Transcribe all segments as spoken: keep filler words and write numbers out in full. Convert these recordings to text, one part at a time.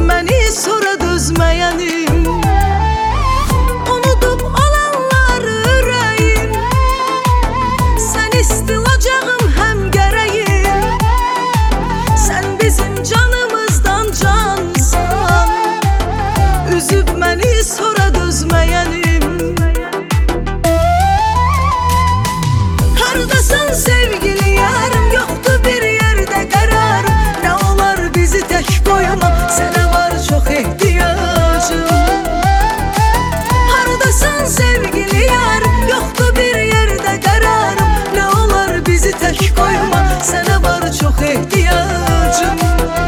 məni sonra dözməyənim. Unudub olanları ürəyim, sən istilacağım həm gərəyim. Sən bizim canımızdan cansan, üzüb məni sonra dözməyənim. Hardasan sevgili yarım, yoxdur bir yerdə qərarım. Nə olar bizi tək qoyma, sənə var çox ehtiyacım. Hardasan sevgili yarım, yoxdur bir yerdə qərarım. Nə olar bizi tək qoyma, sənə var çox ehtiyacım.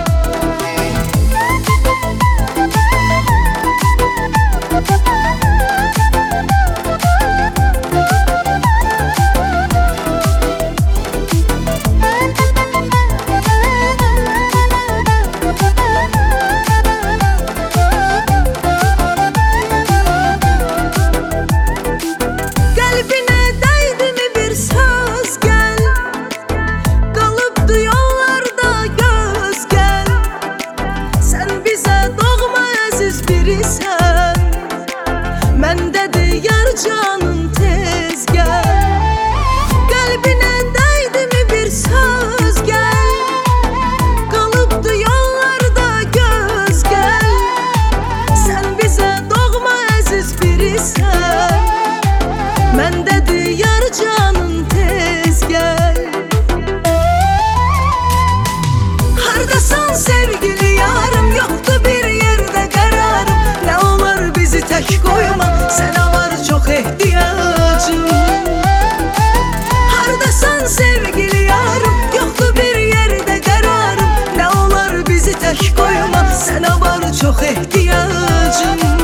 Qəlbinə dəydimi bir söz gəl, qalıbdı yollarda göz gəl. Sən bizə doğma əziz birisən, məndədir yar canın tez gəl. Qəlbinə dəydimi bir söz gəl, qalıbdı yollarda göz gəl. Sən bizə doğma əziz birisən, məndədir yar canın tez gəl. Hardasan sevgili yarım, yoxdur bir yerdə qərarım. Nə olar bizi tək qoyma, sənə var çox ehtiyacım. Hardasan sevgili yarım, yoxdur bir yerdə qərarım. Nə olar bizi tək qoyma, sənə var çox ehtiyacım.